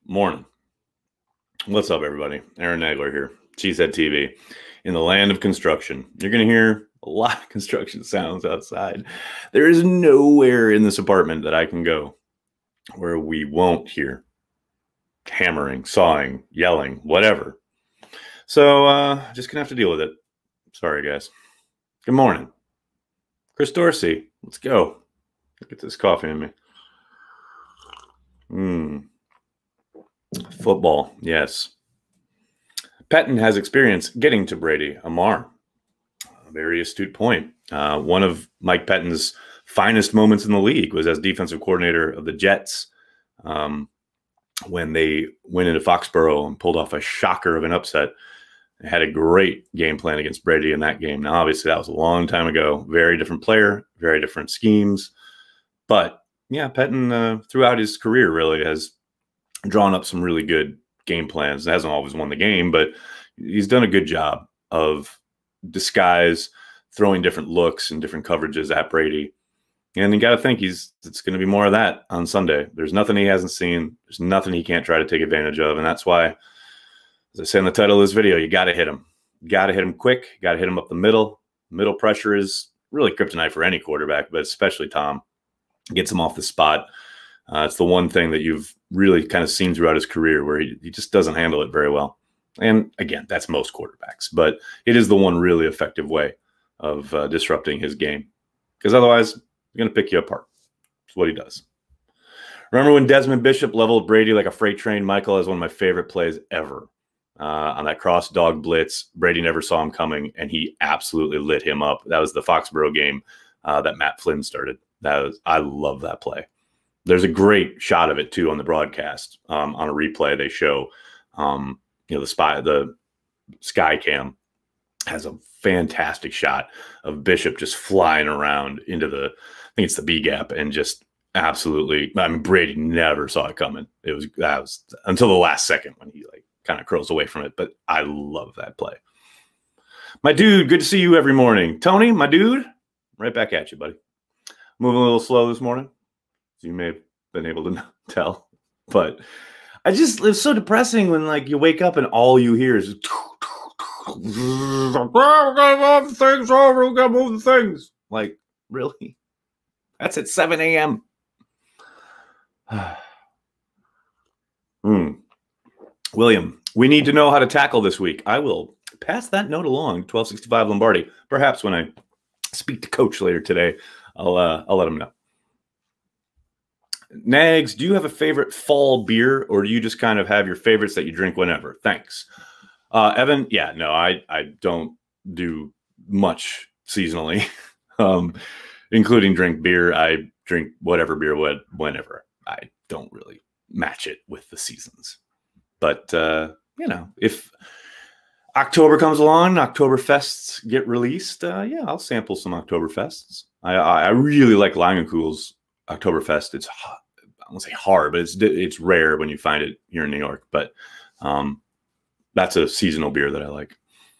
Morning. What's up, everybody? Aaron Nagler here, Cheesehead TV. In the land of construction, you're going to hear a lot of construction sounds outside. There is nowhere in this apartment that I can go where we won't hear hammering, sawing, yelling, whatever. So just going to have to deal with it. Sorry, guys. Good morning. Chris Dorsey, let's go. Get this coffee in me. Football, yes. Pettine has experience getting to Brady. Amar, a very astute point. One of Mike Pettine's finest moments in the league was as defensive coordinator of the Jets when they went into Foxborough and pulled off a shocker of an upset. They had a great game plan against Brady in that game. Now, obviously, that was a long time ago. Very different player, very different schemes. But, yeah, Pettine, throughout his career, really has drawn up some really good game plans. It hasn't always won the game, but he's done a good job of disguise, throwing different looks and different coverages at Brady. And you got to think it's going to be more of that on Sunday. There's nothing he hasn't seen. There's nothing he can't try to take advantage of. And that's why, as I say in the title of this video, you got to hit him. You got to hit him quick. You got to hit him up the middle. Middle pressure is really kryptonite for any quarterback, but especially Tom. Gets him off the spot. It's the one thing that you've really kind of seen throughout his career where he just doesn't handle it very well. And again, that's most quarterbacks, but it is the one really effective way of disrupting his game, because otherwise he's going to pick you apart. That's what he does. Remember when Desmond Bishop leveled Brady like a freight train? Michael, is one of my favorite plays ever. On that cross dog blitz, Brady never saw him coming, and he absolutely lit him up. That was the Foxborough game that Matt Flynn started. I love that play. There's a great shot of it too on the broadcast. On a replay, they show, the sky cam has a fantastic shot of Bishop just flying around into I think it's the B gap, and just absolutely. I mean, Brady never saw it coming. That was until the last second when he kind of curls away from it. But I love that play. My dude, good to see you every morning. Tony, my dude, right back at you, buddy. Moving a little slow this morning, as you may have been able to tell. But it's so depressing when you wake up and all you hear is we gotta move the things over, we gotta move the things. Really? That's at 7 a.m. William, we need to know how to tackle this week. I will pass that note along, 1265 Lombardi. Perhaps when I speak to Coach later today, I'll let him know. Nags, do you have a favorite fall beer, or do you just kind of have your favorites that you drink whenever? Thanks. Evan, yeah, no, I don't do much seasonally, including drink beer. I drink whatever beer whenever. I don't really match it with the seasons. But, if October comes along, Oktoberfests get released, yeah, I'll sample some Oktoberfests. I really like Langenkuhl's Oktoberfest. It's I won't say hard, but it's rare when you find it here in New York. But that's a seasonal beer that I like.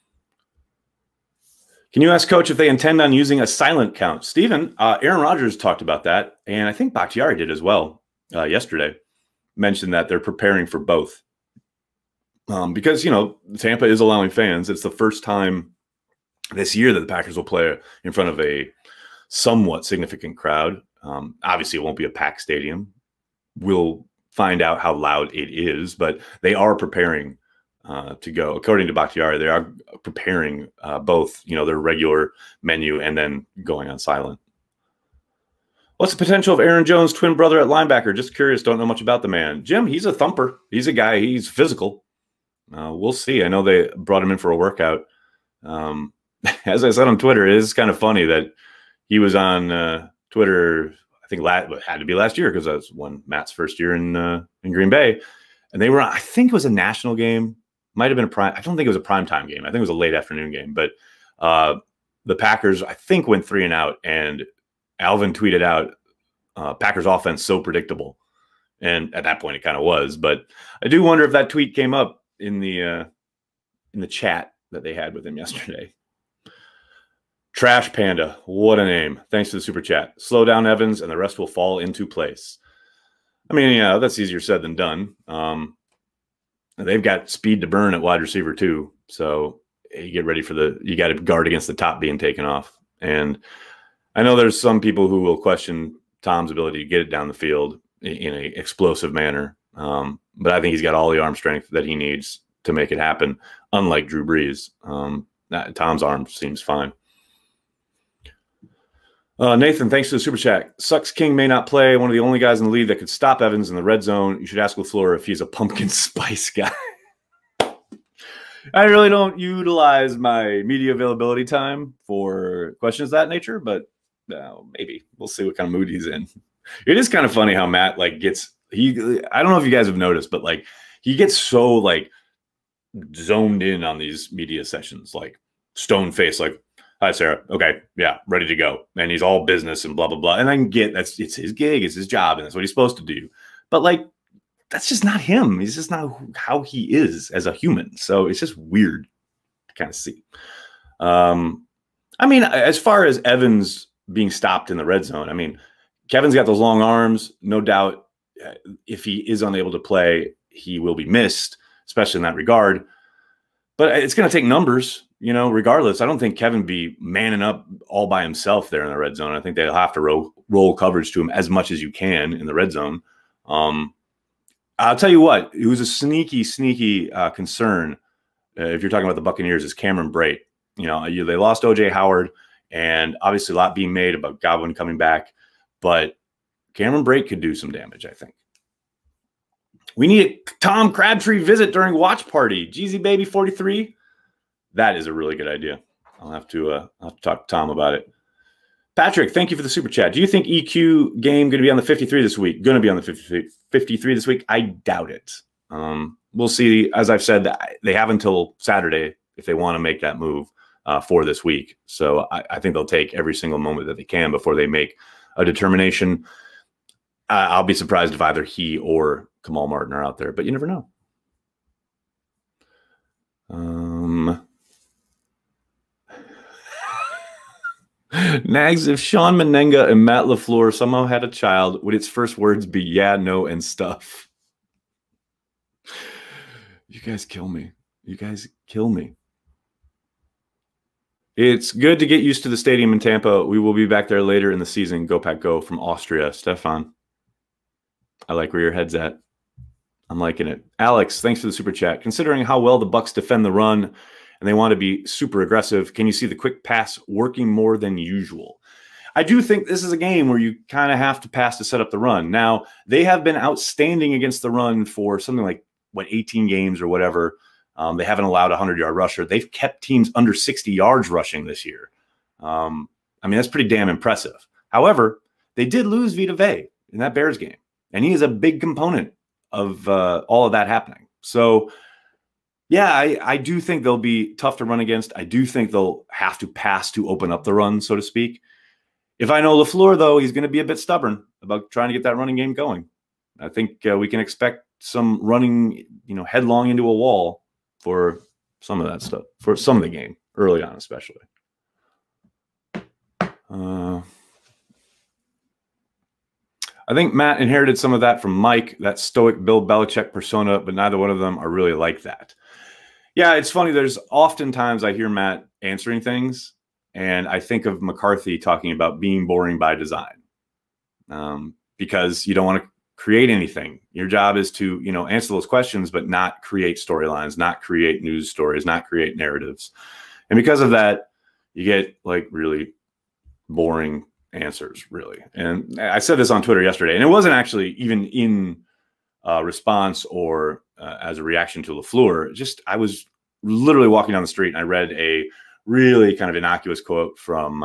Can you ask Coach if they intend on using a silent count? Steven, Aaron Rodgers talked about that, and I think Bakhtiari did as well yesterday. Mentioned that they're preparing for both. Because, Tampa is allowing fans. It's the first time this year that the Packers will play in front of a somewhat significant crowd. Obviously, it won't be a packed stadium. We'll find out how loud it is, but they are preparing to go. According to Bakhtiari, they are preparing both, their regular menu and then going on silent. What's the potential of Aaron Jones' twin brother at linebacker? Just curious, don't know much about the man. Jim, he's a thumper. He's a guy, he's physical. We'll see. I know they brought him in for a workout. As I said on Twitter, it is kind of funny that he was on Twitter. I think it had to be last year because that was when Matt's first year in Green Bay, and they were on, I think it was a national game. Might have been a prime. I don't think it was a primetime game. I think it was a late afternoon game. But the Packers, I think, went 3-and-out, and Alvin tweeted out, "Packers offense so predictable," and at that point it kind of was. But I do wonder if that tweet came up in the chat that they had with him yesterday. Trash Panda, what a name. Thanks to the super chat. Slow down, Evans, and the rest will fall into place. I mean, yeah, that's easier said than done. they've got speed to burn at wide receiver too. So you get ready for you got to guard against the top being taken off. And I know there's some people who will question Tom's ability to get it down the field in an explosive manner. But I think he's got all the arm strength that he needs to make it happen, unlike Drew Brees. Tom's arm seems fine. Nathan, thanks for the super chat. Sucks King may not play. One of the only guys in the league that could stop Evans in the red zone. You should ask LaFleur if he's a pumpkin spice guy. I really don't utilize my media availability time for questions of that nature, but maybe we'll see what kind of mood he's in. It is kind of funny how Matt gets I don't know if you guys have noticed, but he gets so zoned in on these media sessions, stone face, hi Sarah, okay, yeah, ready to go, and he's all business and blah blah blah. And I can get it's his gig, it's his job, and that's what he's supposed to do. But that's just not him. He's just not how he is as a human. So it's just weird to kind of see. I mean, as far as Evans being stopped in the red zone, I mean, Kevin's got those long arms. No doubt, if he is unable to play, he will be missed, especially in that regard. But it's going to take numbers, regardless. I don't think Kevin be manning up all by himself there in the red zone. I think they'll have to roll coverage to him as much as you can in the red zone. I'll tell you what, it was a sneaky concern. If you're talking about the Buccaneers, is Cameron Brate. They lost O.J. Howard, and obviously a lot being made about Godwin coming back. But Cameron Brate could do some damage, I think. We need a Tom Crabtree visit during watch party. Jeezy Baby 43. That is a really good idea. I'll have to talk to Tom about it. Patrick, thank you for the super chat. Do you think EQ game going to be on the 53 this week? Going to be on the 53 this week? I doubt it. We'll see. As I've said, they have until Saturday if they want to make that move for this week. So I think they'll take every single moment that they can before they make a determination. I'll be surprised if either he or Kamal Martin are out there, but you never know. Nags, if Sean Menenga and Matt LaFleur somehow had a child, would its first words be yeah, no, and stuff? You guys kill me. You guys kill me. It's good to get used to the stadium in Tampa. We will be back there later in the season. Go Pack Go from Austria. Stefan, I like where your head's at. I'm liking it. Alex, thanks for the super chat. Considering how well the Bucs defend the run and they want to be super aggressive, can you see the quick pass working more than usual? I do think this is a game where you kind of have to pass to set up the run. Now, they have been outstanding against the run for something like, 18 games or whatever. They haven't allowed a 100-yard rusher. They've kept teams under 60 yards rushing this year. I mean, that's pretty damn impressive. However, they did lose Vita Vea in that Bears game, and he is a big component of all of that happening. So, yeah, I do think they'll be tough to run against. I do think they'll have to pass to open up the run, so to speak. If I know LaFleur, though, he's going to be a bit stubborn about trying to get that running game going. I think we can expect some running, headlong into a wall for some of that stuff, for some of the game, early on especially. I think Matt inherited some of that from Mike, that stoic Bill Belichick persona, but neither one of them are really like that. Yeah, it's funny. There's oftentimes I hear Matt answering things, and I think of McCarthy talking about being boring by design, because you don't want to create anything. Your job is to, answer those questions, but not create storylines, not create news stories, not create narratives. And because of that, you get really boring answers, really. And I said this on Twitter yesterday, and it wasn't actually even in response or as a reaction to LaFleur. Just, I was literally walking down the street and I read a really kind of innocuous quote from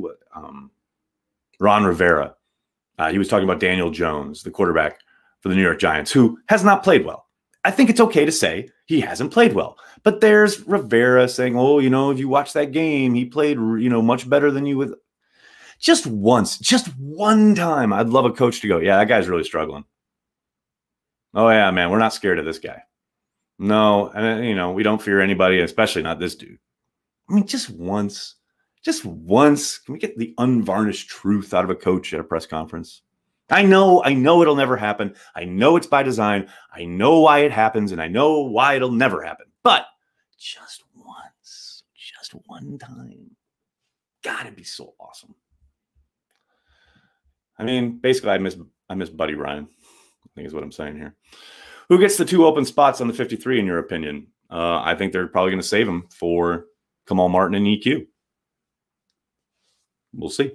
Ron Rivera. He was talking about Daniel Jones, the quarterback for the New York Giants, who has not played well. I think it's okay to say he hasn't played well. But there's Rivera saying, oh, if you watch that game, he played, much better than you would. Just once, just one time, I'd love a coach to go, yeah, that guy's really struggling. Oh, yeah, man, we're not scared of this guy. No, and we don't fear anybody, especially not this dude. I mean, just once. Just once, can we get the unvarnished truth out of a coach at a press conference? I know it'll never happen. I know it's by design. I know why it happens, and I know why it'll never happen. But just once, just one time. God, it'd be so awesome. I mean, basically, I miss Buddy Ryan, I think is what I'm saying here. Who gets the 2 open spots on the 53, in your opinion? I think they're probably going to save him for Kamal Martin and EQ. We'll see.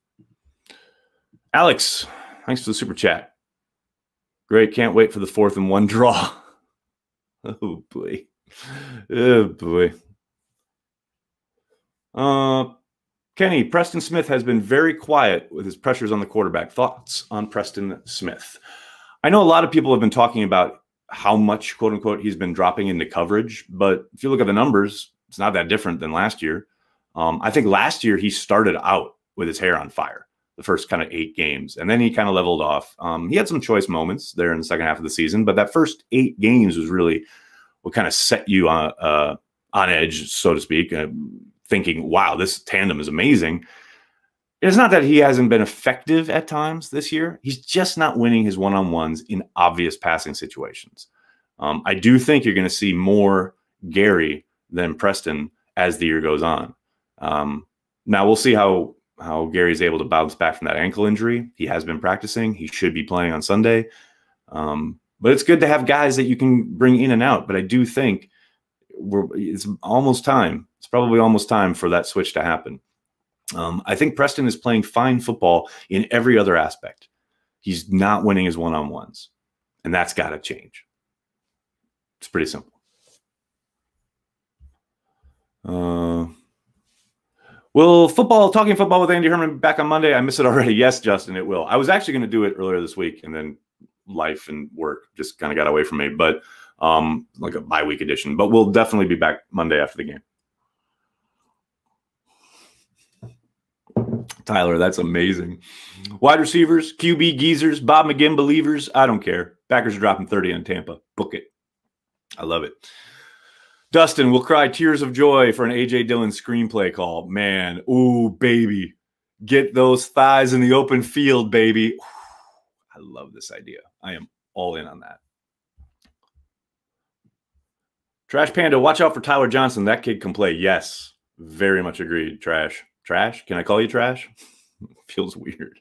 Alex, thanks for the super chat. Great. Can't wait for the 4th and 1 draw. Oh, boy. Oh, boy. Kenny, Preston Smith has been very quiet with his pressures on the quarterback. Thoughts on Preston Smith? I know a lot of people have been talking about how much, quote unquote, he's been dropping into coverage, but if you look at the numbers, it's not that different than last year. I think last year he started out with his hair on fire the first kind of 8 games, and then he kind of leveled off. He had some choice moments there in the second half of the season, but that first 8 games was really what kind of set you on edge, so to speak, thinking, wow, this tandem is amazing. It's not that he hasn't been effective at times this year. He's just not winning his one-on-ones in obvious passing situations. I do think you're going to see more Gary than Preston as the year goes on. Now we'll see how Gary's able to bounce back from that ankle injury. He has been practicing. He should be playing on Sunday. But it's good to have guys that you can bring in and out. But I do think it's almost time. It's probably almost time for that switch to happen. I think Preston is playing fine football in every other aspect. He's not winning his one-on-ones, and that's got to change. It's pretty simple. Will talking football with Andy Herman back on Monday? I miss it already. Yes, Justin, it will. I was actually going to do it earlier this week, and then life and work just kind of got away from me, but like a bye-week edition. But we'll definitely be back Monday after the game. Tyler, that's amazing. Wide receivers, QB geezers, Bob McGinn believers. I don't care. Packers are dropping 30 on Tampa. Book it. I love it. Dustin will cry tears of joy for an A.J. Dillon screenplay call. Man, ooh, baby. Get those thighs in the open field, baby. I love this idea. I am all in on that. Trash Panda, watch out for Tyler Johnson. That kid can play. Yes, very much agreed. Trash. Trash? Can I call you trash? Feels weird.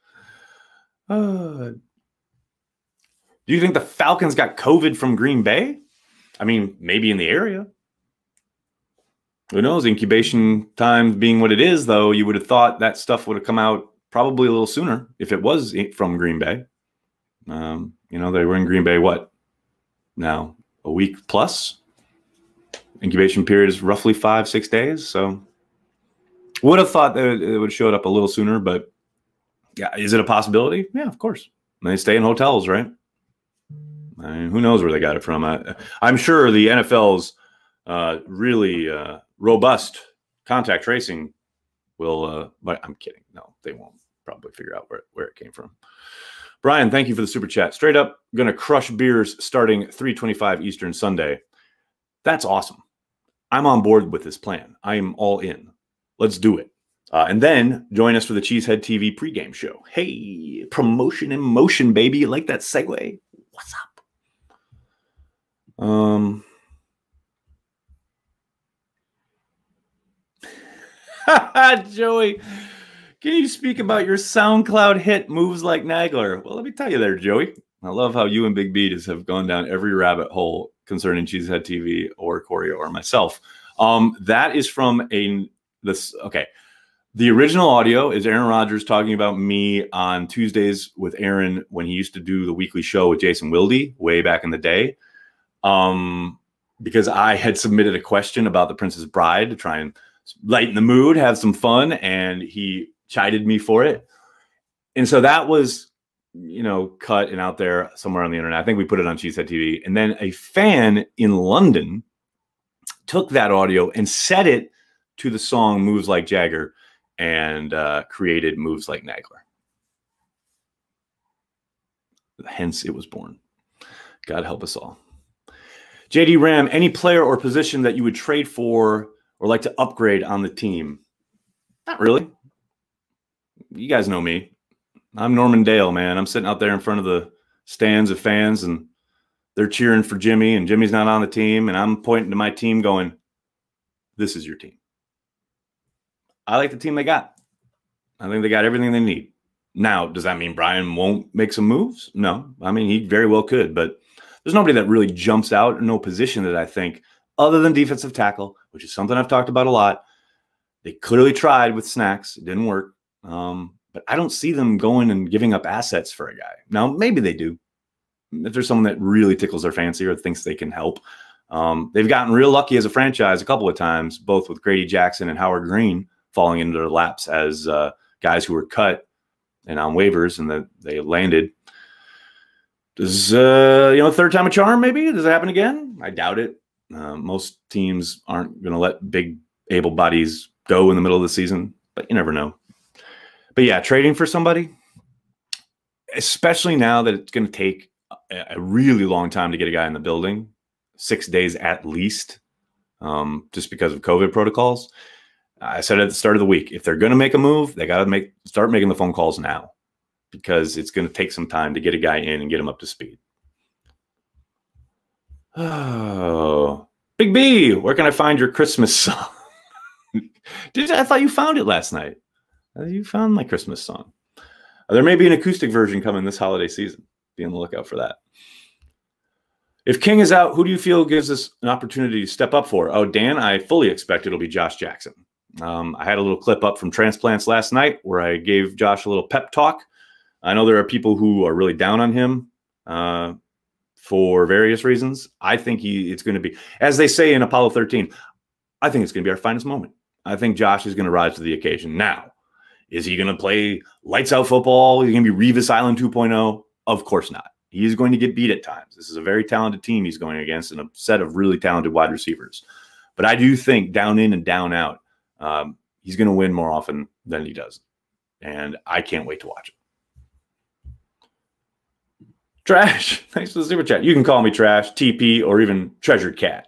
Do you think the Falcons got COVID from Green Bay? I mean, maybe in the area. Who knows? Incubation time being what it is, though, you would have thought that stuff would have come out probably a little sooner if it was from Green Bay. You know, they were in Green Bay, what? Now, a week plus? Incubation period is roughly 5-6 days, so would have thought that it would have showed up a little sooner, but yeah, is it a possibility? Yeah, of course. They stay in hotels, right? I mean, who knows where they got it from? I'm sure the NFL's really robust contact tracing will, but I'm kidding. No, they won't probably figure out where it came from. Brian, thank you for the super chat. Straight up, going to crush beers starting 3:25 Eastern Sunday. That's awesome. I'm on board with this plan. I am all in. Let's do it. And then join us for the Cheesehead TV pregame show. Hey, promotion in motion, baby. You like that segue? What's up? Joey, can you speak about your SoundCloud hit Moves Like Nagler? Well, let me tell you there, Joey. I love how you and Big Beat have gone down every rabbit hole concerning Cheesehead TV or Corey or myself. That is from okay. The original audio is Aaron Rodgers talking about me on Tuesdays with Aaron when he used to do the weekly show with Jason Wilde way back in the day. Because I had submitted a question about The Princess Bride to try and lighten the mood, have some fun, and he chided me for it. And so that was, you know, cut and out there somewhere on the internet. I think we put it on Cheesehead TV. And then a fan in London took that audio and set it to the song Moves Like Jagger and created Moves Like Nagler. Hence, it was born. God help us all. JD Ram, any player or position that you would trade for or like to upgrade on the team? Not really. You guys know me. I'm Norman Dale, man. I'm sitting out there in front of the stands of fans, and they're cheering for Jimmy, and Jimmy's not on the team, and I'm pointing to my team going, this is your team. I like the team they got. I think they got everything they need. Now, does that mean Brian won't make some moves? No. I mean, he very well could, but there's nobody that really jumps out in no position that I think, other than defensive tackle, which is something I've talked about a lot. They clearly tried with Snacks. It didn't work. But I don't see them going and giving up assets for a guy. Now, maybe they do. If there's someone that really tickles their fancy or thinks they can help. They've gotten real lucky as a franchise a couple of times, both with Grady Jackson and Howard Green falling into their laps as guys who were cut and on waivers, and they landed. Does third time a charm? Maybe does it happen again? I doubt it. Most teams aren't going to let big able bodies go in the middle of the season, but you never know. But yeah, trading for somebody, especially now that it's going to take a really long time to get a guy in the building, 6 days at least, just because of COVID protocols. I said at the start of the week, if they're going to make a move, they got to start making the phone calls now, because it's going to take some time to get a guy in and get him up to speed. Oh, Big B, where can I find your Christmas song? I thought you found it last night. You found my Christmas song. There may be an acoustic version coming this holiday season. Be on the lookout for that. If King is out, who do you feel gives us an opportunity to step up for? Oh, Dan, I fully expect it'll be Josh Jackson. I had a little clip up from Transplants last night where I gave Josh a little pep talk. I know there are people who are really down on him for various reasons. I think it's going to be, as they say in Apollo 13, I think it's going to be our finest moment. I think Josh is going to rise to the occasion. Now, is he going to play lights out football? Is he going to be Revis Island 2.0? Of course not. He's going to get beat at times. This is a very talented team he's going against and a set of really talented wide receivers. But I do think down in and down out, he's going to win more often than he does. And I can't wait to watch it. Trash, thanks for the super chat. You can call me Trash, TP, or even Treasured Cat.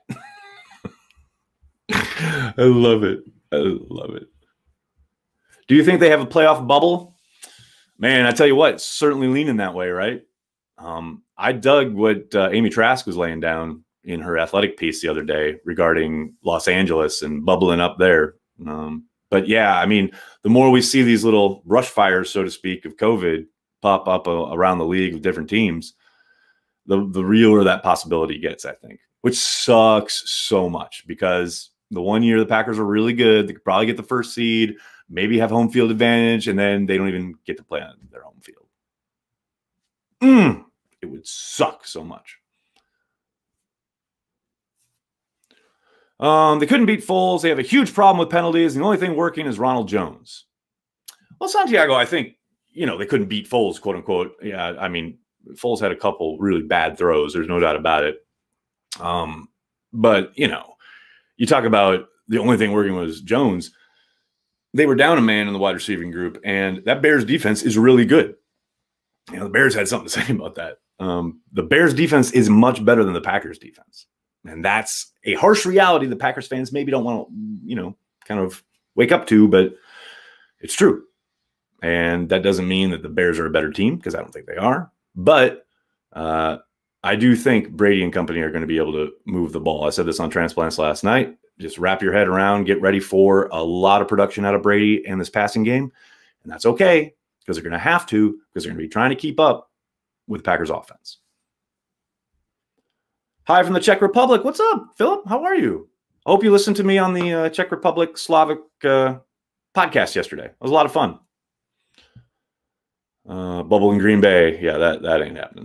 I love it. I love it. Do you think they have a playoff bubble? Man, I tell you what, it's certainly leaning that way, right? I dug what Amy Trask was laying down in her athletic piece the other day regarding Los Angeles and bubbling up there. But yeah, I mean, the more we see these little brush fires, so to speak, of COVID pop up around the league of different teams, the realer that possibility gets, I think, which sucks so much, because the 1 year the Packers are really good. They could probably get the first seed, maybe have home field advantage, and then they don't even get to play on their home field. It would suck so much. They couldn't beat Foles. They have a huge problem with penalties. The only thing working is Ronald Jones. Well, Santiago, I think, they couldn't beat Foles, quote unquote. Yeah, I mean, Foles had a couple really bad throws. There's no doubt about it. But, you talk about the only thing working was Jones. They were down a man in the wide receiving group, and that Bears defense is really good. The Bears had something to say about that. The Bears defense is much better than the Packers defense. And that's a harsh reality the Packers fans maybe don't want to, kind of wake up to, but it's true. And that doesn't mean that the Bears are a better team, because I don't think they are. But I do think Brady and company are going to be able to move the ball. I said this on Transplants last night. Just wrap your head around, get ready for a lot of production out of Brady in this passing game. And that's okay, because they're going to have to, because they're going to be trying to keep up with Packers offense. Hi from the Czech Republic. What's up, Philip? How are you? I hope you listened to me on the Czech Republic Slavic podcast yesterday. It was a lot of fun. Bubble in Green Bay. Yeah, that ain't happening.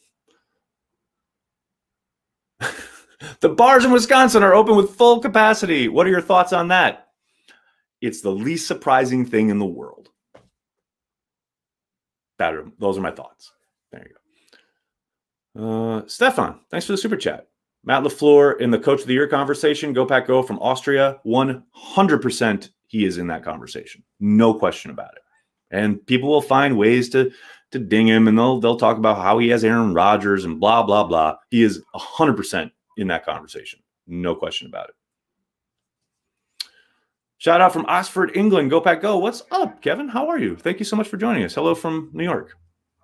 The bars in Wisconsin are open with full capacity. What are your thoughts on that? It's the least surprising thing in the world. Those are my thoughts. There you go. Stefan, thanks for the super chat. Matt LaFleur in the Coach of the Year conversation. Go Pack Go from Austria. 100% he is in that conversation. No question about it. And people will find ways to ding him, and they'll talk about how he has Aaron Rodgers and blah, blah, blah. He is 100% in that conversation. No question about it. Shout out from Oxford, England. Go Pack Go. What's up, Kevin? How are you? Thank you so much for joining us. Hello from New York.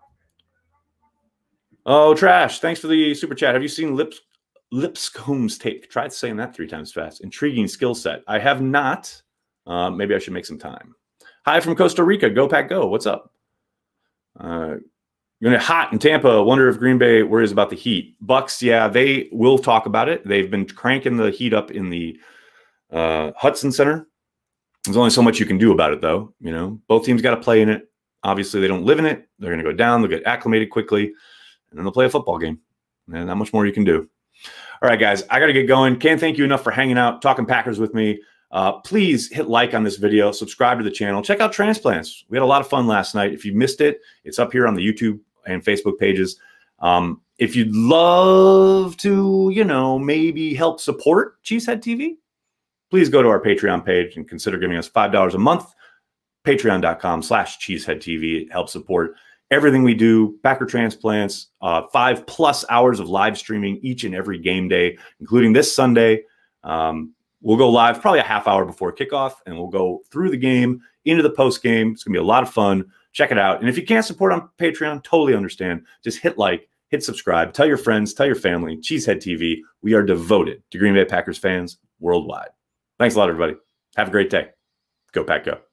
Oh, Trash. Thanks for the super chat. Have you seen Lipscomb's take? Tried saying that 3 times fast. Intriguing skill set. I have not. Maybe I should make some time. Hi from Costa Rica. Go Pack Go. What's up? Going to hot in Tampa. Wonder if Green Bay worries about the heat. Bucks, yeah, they will talk about it. They've been cranking the heat up in the Hudson Center. There's only so much you can do about it, though. You know, both teams got to play in it. Obviously, they don't live in it. They're going to go down. They'll get acclimated quickly, and then they'll play a football game. And not much more you can do. All right, guys, I got to get going. Can't thank you enough for hanging out, talking Packers with me. Please hit like on this video, subscribe to the channel, check out Transplants. We had a lot of fun last night. If you missed it, it's up here on the YouTube and Facebook pages. If you'd love to, you know, maybe help support Cheesehead TV, please go to our Patreon page and consider giving us $5 a month. Patreon.com/CheeseheadTV. It helps support everything we do. Packer Transplants, 5+ hours of live streaming each and every game day, including this Sunday. We'll go live probably a half hour before kickoff, and we'll go through the game, into the post game. It's going to be a lot of fun. Check it out. And if you can't support on Patreon, totally understand. Just hit like, hit subscribe, tell your friends, tell your family. Cheesehead TV. We are devoted to Green Bay Packers fans worldwide. Thanks a lot, everybody. Have a great day. Go Pack Go.